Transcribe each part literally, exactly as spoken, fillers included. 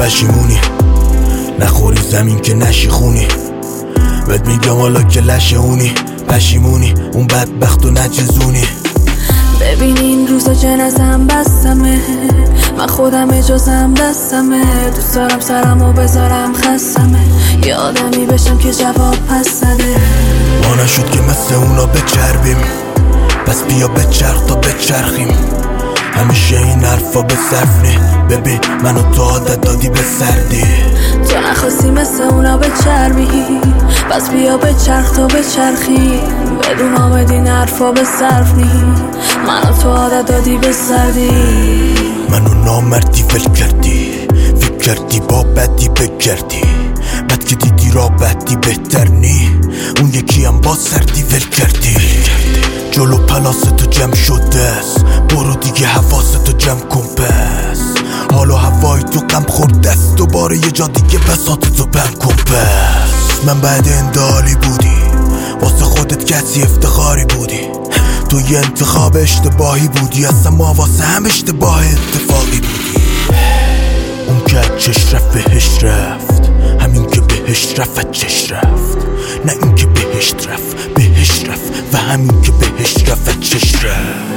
پشیمونی، نخوری زمین که نشی خونی. بهت میگم حالا که لشه اونی، پشیمونی اون بدبخت و نچزونی. ببین این روزا جنازم بستمه، من خودم اجازم دستمه. دوست دارم سرمو بذارم خستمه، یه آدمی بشم که جواب پس نده. ما نشد که مثل اونا بچربیم، پس بیا بچرخ تا بچرخیم. همیشه این حرفا به صرف نی، ببین منو تو عادت دادی به سردی. تو نخواستی مثل اونا بچربی، پس بیا بچرخ تا بچرخی. بدون آمد این حرفا به صرف نی، منو تو عادت دادی به سردی. منو نامردی ول کردی، فکر کردی با بدی بگردی. بد که دیدی را بدی بهتر نی، اون یکی هم با سردی ول کردی. جلو پلاستو جمع شده است، برو دیگه حواستو جمع کن پس. حالا هوای تو غم خورده است، دوباره یه جا دیگه بساطتو بم کن پس. من بعد اندالی بودی، واسه خودت کسی افتخاری بودی. تو یه انتخاب اشتباهی بودی، اصلا ما واسه هم اشتباه اتفاقی بودی. اون که چش رفت بهش رفت، همین که بهش رفت چش رفت. نه این که بهش رفت بهش رفت، و همین که بهش رفت چش رفت.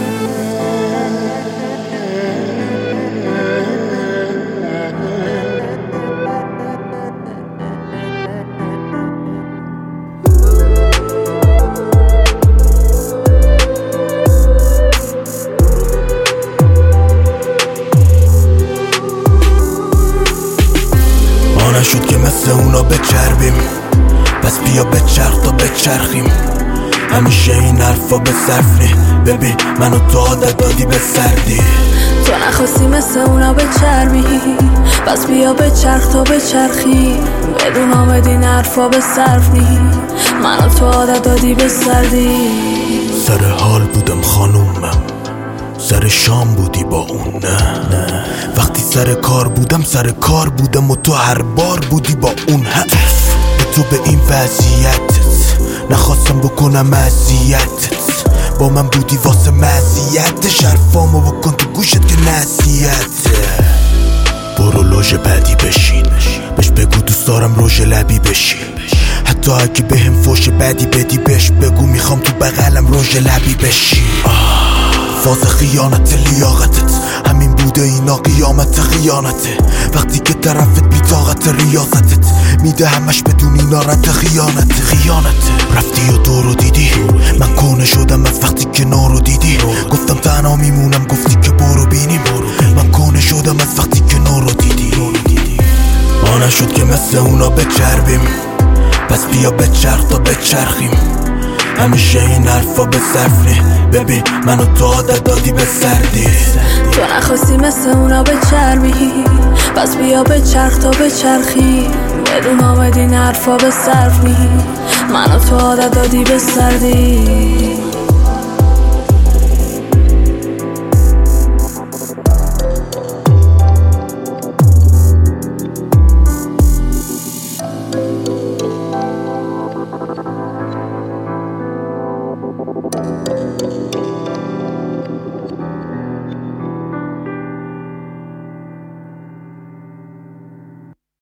نشد که مثل اونا بچربیم، پس بیا بچرخ تا بچرخیم. همیشه این حرفا به صرف نی، ببین منو تو عادت دادی به سردی. تو نخواستی مثل اونا بچربی، پس بیا بچرخ تا بچرخی. بدون آمد این حرفا به صرف نی، منو تو عادت دادی به سردی. سر حال بودم خانومم، سر شام بودی با اون نه, نه وقتی سر کار بودم سر کار بودم و تو هر بار بودی با اون. حرف به تو به این وضعیتت نخواستم بکنم اذیتت، با من بودی واسه مزیت. شرفامو بکن تو گوشت که نصیحته. برو لوژ بعدی بشین، بهش بگو دوست دارم روژ لبی بشی. حتی اگه بهم فوش بدی بدی بهش بگو میخوام تو بغلم روژ لبی بشی. فاز خیانت لیاقتت همین بوده، اینا قیامت خیانته. وقتی که طرفت بی طاقت ریاضتت میده همش بدون اینا رد خیانت خیانته. رفتی و دور رو دیدی، من کونه شدم از وقتی که نورو دیدی. گفتم تنها میمونم، گفتی که برو بینیم. من کونه شدم از وقتی که نورو دیدی. ما نشد که مثل اونا بچربیم، پس بیا بچرخ تا بچرخیم. همیشه این حرفا به صرف نی، ببین منو تو عادت دادی به سردی. تو نخواستی مثل اونا بچربی، پس بیا بچرخ تا بچرخی. بدون آمد این حرفا به صرف نی، منو تو عادت دادی به سردی.